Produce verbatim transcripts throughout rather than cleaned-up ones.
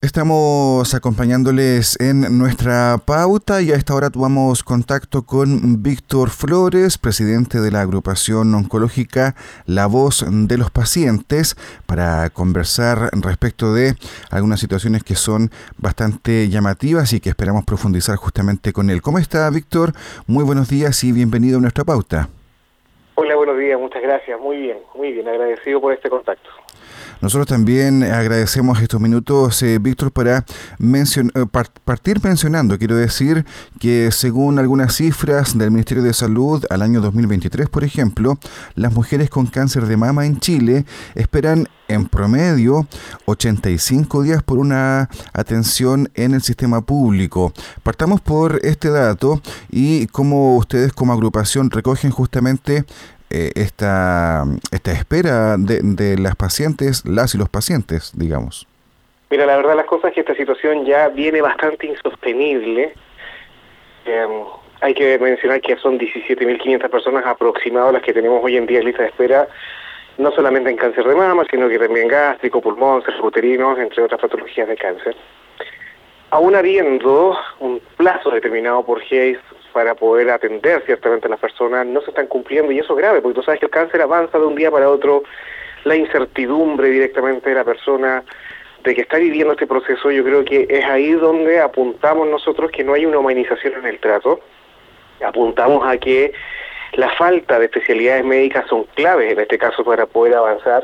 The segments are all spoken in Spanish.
Estamos acompañándoles en nuestra pauta y a esta hora tomamos contacto con Víctor Flores, presidente de la agrupación oncológica La Voz de los Pacientes, para conversar respecto de algunas situaciones que son bastante llamativas y que esperamos profundizar justamente con él. ¿Cómo está, Víctor? Muy buenos días y bienvenido a nuestra pauta. Hola, buenos días, muchas gracias. Muy bien, muy bien, agradecido por este contacto. Nosotros también agradecemos estos minutos, eh, Víctor, para mencion- part- partir mencionando, quiero decir, que según algunas cifras del Ministerio de Salud, al año dos mil veintitrés, por ejemplo, las mujeres con cáncer de mama en Chile esperan en promedio ochenta y cinco días por una atención en el sistema público. Partamos por este dato y cómo ustedes como agrupación recogen justamente Eh, esta esta espera de, de las pacientes, las y los pacientes, digamos. Mira, la verdad las cosas es que esta situación ya viene bastante insostenible. Eh, hay que mencionar que son diecisiete mil quinientas personas aproximadas las que tenemos hoy en día en lista de espera, no solamente en cáncer de mama, sino que también gástrico, pulmón, uterinos, entre otras patologías de cáncer. Aún habiendo un plazo determinado por G I S para poder atender ciertamente a las personas, no se están cumpliendo, y eso es grave, porque tú sabes que el cáncer avanza de un día para otro, la incertidumbre directamente de la persona, de que está viviendo este proceso. Yo creo que es ahí donde apuntamos nosotros que no hay una humanización en el trato, apuntamos a que la falta de especialidades médicas son claves en este caso para poder avanzar,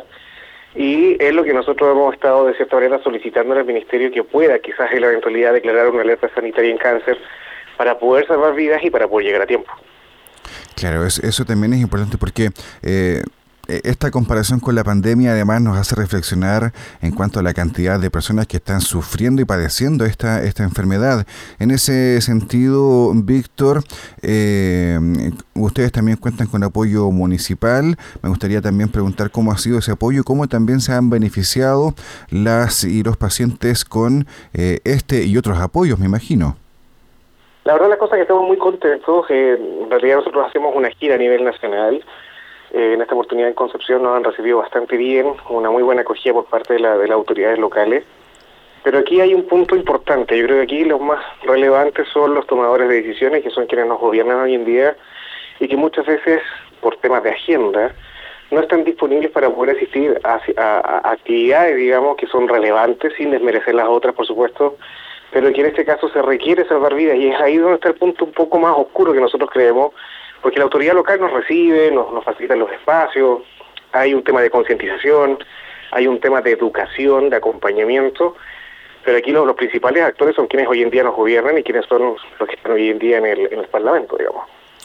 y es lo que nosotros hemos estado de cierta manera solicitando al Ministerio, que pueda quizás en la eventualidad declarar una alerta sanitaria en cáncer para poder salvar vidas y para poder llegar a tiempo. Claro, eso, eso también es importante porque eh, esta comparación con la pandemia además nos hace reflexionar en cuanto a la cantidad de personas que están sufriendo y padeciendo esta, esta enfermedad. En ese sentido, Víctor, eh, ustedes también cuentan con apoyo municipal. Me gustaría también preguntar cómo ha sido ese apoyo, cómo también se han beneficiado las y los pacientes con eh, este y otros apoyos, me imagino. La verdad la cosa es que estamos muy contentos. Eh, en realidad nosotros hacemos una gira a nivel nacional. Eh, en esta oportunidad en Concepción nos han recibido bastante bien, una muy buena acogida por parte de, la, de las autoridades locales. Pero aquí hay un punto importante. Yo creo que aquí los más relevantes son los tomadores de decisiones, que son quienes nos gobiernan hoy en día, y que muchas veces, por temas de agenda, no están disponibles para poder asistir a, a, a actividades, digamos, que son relevantes, sin desmerecer las otras, por supuesto, pero que en este caso se requiere salvar vidas, y es ahí donde está el punto un poco más oscuro que nosotros creemos, porque la autoridad local nos recibe, nos, nos facilita los espacios, hay un tema de concientización, hay un tema de educación, de acompañamiento, pero aquí los, los principales actores son quienes hoy en día nos gobiernan y quienes son los que están hoy en día en el, en el Parlamento, digamos.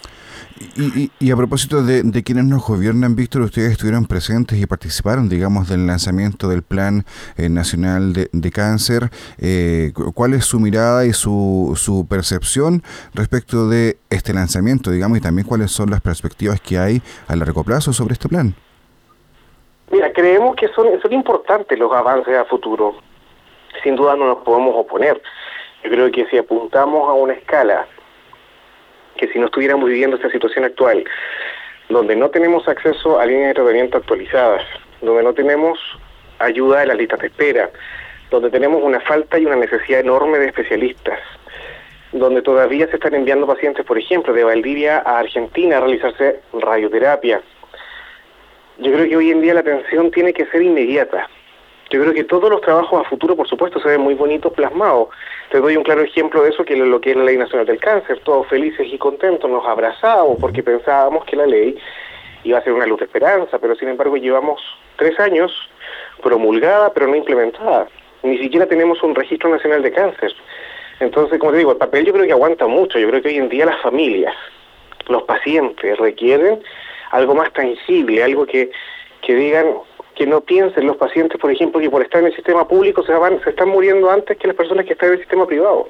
Y, y, y a propósito de, de quienes nos gobiernan, Víctor, ustedes estuvieron presentes y participaron, digamos, del lanzamiento del Plan eh, Nacional de, de Cáncer. Eh, ¿Cuál es su mirada y su, su percepción respecto de este lanzamiento, digamos, y también cuáles son las perspectivas que hay a largo plazo sobre este plan? Mira, creemos que son, son importantes los avances a futuro. Sin duda no nos podemos oponer. Yo creo que si apuntamos a una escala, que si no estuviéramos viviendo esta situación actual, donde no tenemos acceso a líneas de tratamiento actualizadas, donde no tenemos ayuda de las listas de espera, donde tenemos una falta y una necesidad enorme de especialistas, donde todavía se están enviando pacientes, por ejemplo, de Valdivia a Argentina a realizarse radioterapia. Yo creo que hoy en día la atención tiene que ser inmediata. Yo creo que todos los trabajos a futuro, por supuesto, se ven muy bonitos plasmados. Te doy un claro ejemplo de eso, que es lo que es la Ley Nacional del Cáncer. Todos felices y contentos, nos abrazábamos porque pensábamos que la ley iba a ser una luz de esperanza, pero sin embargo llevamos tres años promulgada, pero no implementada. Ni siquiera tenemos un registro nacional de cáncer. Entonces, como te digo, el papel yo creo que aguanta mucho. Yo creo que hoy en día las familias, los pacientes requieren algo más tangible, algo que, que digan... que no piensen los pacientes, por ejemplo, que por estar en el sistema público se van, se están muriendo antes que las personas que están en el sistema privado.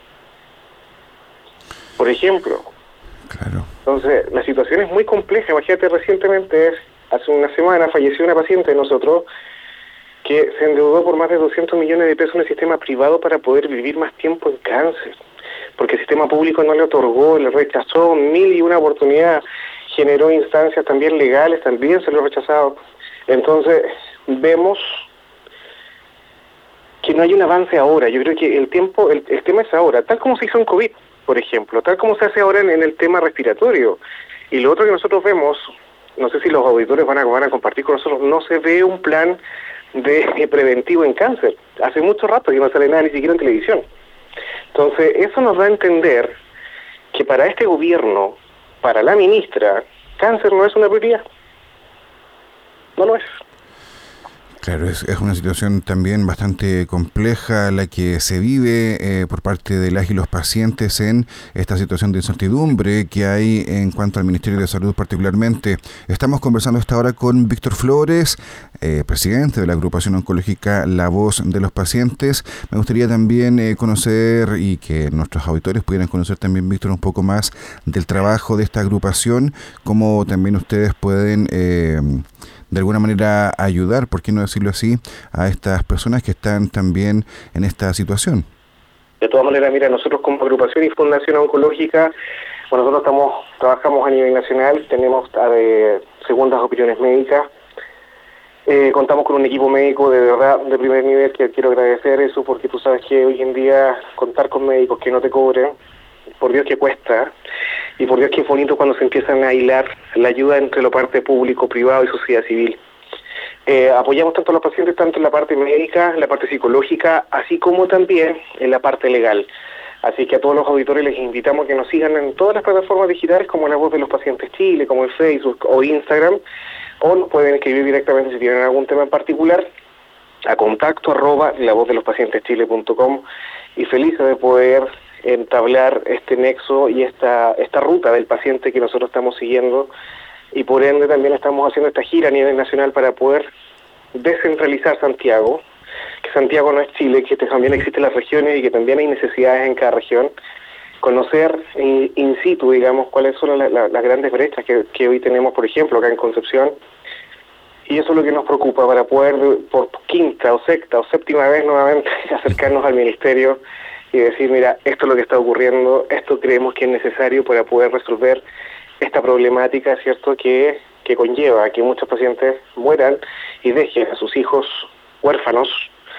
Por ejemplo. Claro. Entonces, la situación es muy compleja. Imagínate, recientemente, hace una semana, falleció una paciente de nosotros que se endeudó por más de doscientos millones de pesos en el sistema privado para poder vivir más tiempo en cáncer. Porque el sistema público no le otorgó, le rechazó mil y una oportunidad, generó instancias también legales, también se lo ha rechazado. Entonces, vemos que no hay un avance ahora. Yo creo que el tiempo, el, el tema es ahora, tal como se hizo en COVID, por ejemplo, tal como se hace ahora en, en el tema respiratorio. Y lo otro que nosotros vemos, no sé si los auditores van a, van a compartir con nosotros, no se ve un plan de, de preventivo en cáncer. Hace mucho rato que no sale nada ni siquiera en televisión. Entonces, eso nos da a entender que para este gobierno, para la ministra, cáncer no es una prioridad. No lo es. Claro, es, es una situación también bastante compleja la que se vive eh, por parte de las y los pacientes en esta situación de incertidumbre que hay en cuanto al Ministerio de Salud particularmente. Estamos conversando esta hora con Víctor Flores, eh, presidente de la agrupación oncológica La Voz de los Pacientes. Me gustaría también eh, conocer y que nuestros auditores pudieran conocer también, Víctor, un poco más del trabajo de esta agrupación, cómo también ustedes pueden Eh, de alguna manera ayudar, por qué no decirlo así, a estas personas que están también en esta situación. De todas maneras, mira, nosotros como agrupación y fundación oncológica, bueno, nosotros estamos trabajamos a nivel nacional, tenemos eh, segundas opiniones médicas, eh, contamos con un equipo médico de verdad de primer nivel, que quiero agradecer eso, porque tú sabes que hoy en día contar con médicos que no te cobren, por Dios que cuesta, y por Dios que es bonito cuando se empiezan a hilar la ayuda entre la parte público, privado y sociedad civil. Eh, apoyamos tanto a los pacientes, tanto en la parte médica, en la parte psicológica, así como también en la parte legal. Así que a todos los auditores les invitamos a que nos sigan en todas las plataformas digitales, como La Voz de los Pacientes Chile, como en Facebook o Instagram, o nos pueden escribir directamente si tienen algún tema en particular, a contacto arroba la voz de los pacientes chile punto com, y felices de poder entablar este nexo y esta esta ruta del paciente que nosotros estamos siguiendo, y por ende también estamos haciendo esta gira a nivel nacional para poder descentralizar Santiago, que Santiago no es Chile, que también existen las regiones y que también hay necesidades en cada región, conocer in, in situ, digamos, cuáles son la, la, las grandes brechas que, que hoy tenemos, por ejemplo, acá en Concepción, y eso es lo que nos preocupa, para poder por quinta o sexta o séptima vez nuevamente acercarnos al ministerio y decir, mira, esto es lo que está ocurriendo, esto creemos que es necesario para poder resolver esta problemática, ¿cierto?, que, que conlleva a que muchos pacientes mueran y dejen a sus hijos huérfanos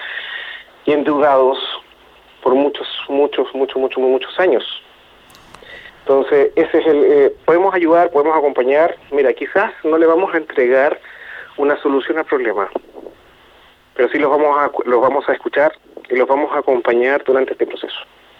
y endeudados por muchos, muchos, muchos, muchos, muchos años. Entonces, ese es el eh, podemos ayudar, podemos acompañar. Mira, quizás no le vamos a entregar una solución al problema, pero sí los vamos a los vamos a escuchar y los vamos a acompañar durante este proceso.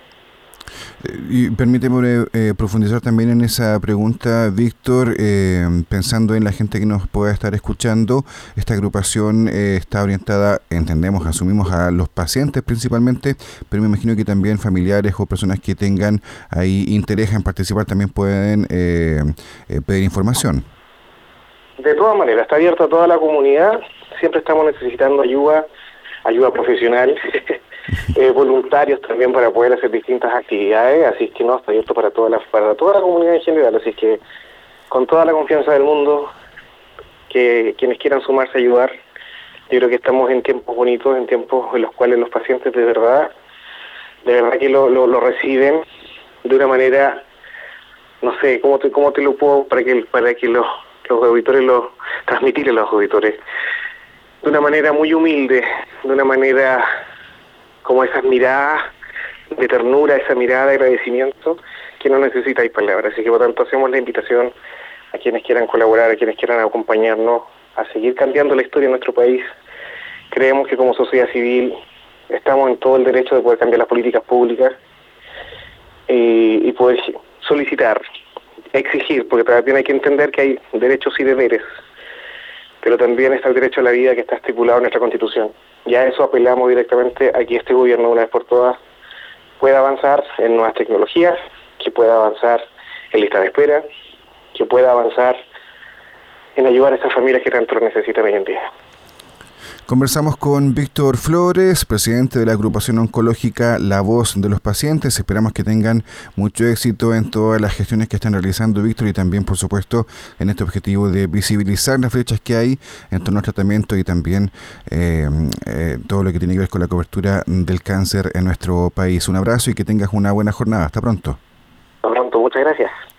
Y permíteme eh, profundizar también en esa pregunta, Víctor, eh, pensando en la gente que nos pueda estar escuchando. Esta agrupación eh, está orientada, entendemos, asumimos a los pacientes principalmente, pero me imagino que también familiares o personas que tengan ahí interés en participar también pueden eh, eh, pedir información. De todas maneras, está abierto a toda la comunidad, siempre estamos necesitando ayuda, ayuda profesional, eh, voluntarios también para poder hacer distintas actividades, así que no, está abierto para toda la, para toda la comunidad en general, así que con toda la confianza del mundo, que quienes quieran sumarse a ayudar, yo creo que estamos en tiempos bonitos, en tiempos en los cuales los pacientes de verdad, de verdad que lo, lo, lo reciben de una manera, no sé, cómo te, cómo te lo puedo, para que, para que los los auditores, lo transmitirle a los auditores, de una manera muy humilde, de una manera como esas miradas de ternura, esa mirada de agradecimiento que no necesitáis palabras. Así que por tanto hacemos la invitación a quienes quieran colaborar, a quienes quieran acompañarnos, a seguir cambiando la historia de nuestro país. Creemos que como sociedad civil estamos en todo el derecho de poder cambiar las políticas públicas y, y poder solicitar, exigir, porque también hay que entender que hay derechos y deberes, pero también está el derecho a la vida que está estipulado en nuestra Constitución. Y a eso apelamos directamente a que este gobierno, una vez por todas, pueda avanzar en nuevas tecnologías, que pueda avanzar en lista de espera, que pueda avanzar en ayudar a esas familias que tanto lo necesitan hoy en día. Conversamos con Víctor Flores, presidente de la agrupación oncológica La Voz de los Pacientes. Esperamos que tengan mucho éxito en todas las gestiones que están realizando, Víctor, y también, por supuesto, en este objetivo de visibilizar las brechas que hay en torno al tratamiento y también eh, eh, todo lo que tiene que ver con la cobertura del cáncer en nuestro país. Un abrazo y que tengas una buena jornada. Hasta pronto. Hasta pronto, muchas gracias.